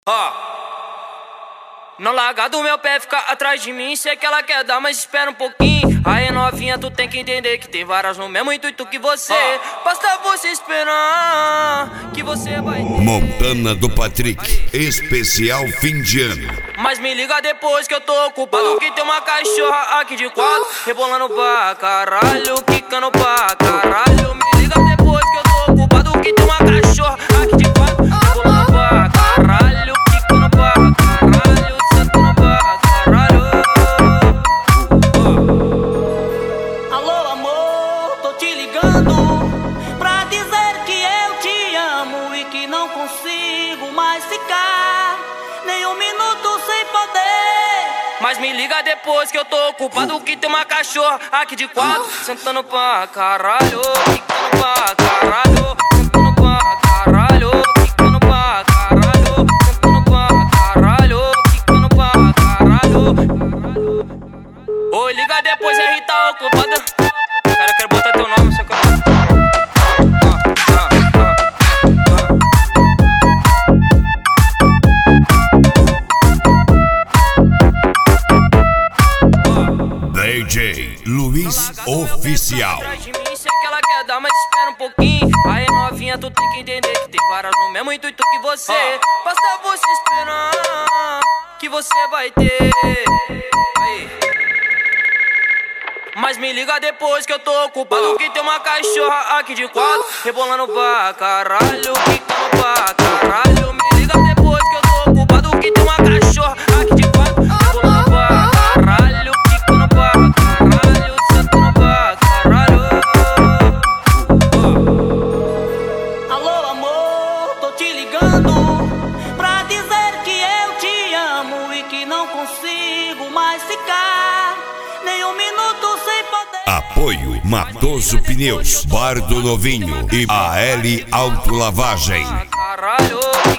Ó, não larga do meu pé, fica atrás de mim. Sei que ela quer dar, mas espera um pouquinho. Aí novinha, tu tem que entender que tem várias no mesmo intuito que você. Basta você esperar que você vai ter. Montana do Patrick, especial fim de ano. Mas me liga depois que eu tô ocupado, que tem uma cachorra aqui de quatro, rebolando pra caralho, quicando pra caralho. Me liga depois que eu tô ocupado, que tem uma cachorra aqui de quatro, rebolando pra caralho, quicando pra caralho, sentando pra caralho. Alô amor, tô te ligando pra dizer que eu te amo e que não consigo mais ficar nem um minuto sem poder. Mas me liga depois que eu tô ocupado, que tem uma cachorra aqui de quatro, sentando pra caralho, quicando pra caralho, sentando pra caralho, quicando pra caralho, sentando pra caralho, quicando pra caralho. Oi, liga depois, aí tá ocupado. Cara, eu quero botar teu nome, só que eu... DJ Luiz Oficial. Sei que ela quer dar, mas espera um pouquinho. Aí novinha, tu tem que entender que tem várias no mesmo intuito que você. Basta você esperar que você vai ter. Aí. Mas me liga depois que eu tô ocupado, que tem uma cachorra aqui de quatro, rebolando pra caralho, quicando pra caralho. Me liga depois que eu tô ocupado, que tem uma cachorra aqui de quatro, rebolando pra caralho, quicando pra caralho, sentando pra caralho. Alô amor, tô te ligando pra dizer que eu te amo e que não consigo mais ficar nem um minuto sem poder. Apoio Matoso Pneus, Bar do Novinho e AL Autolavagem. Caralho.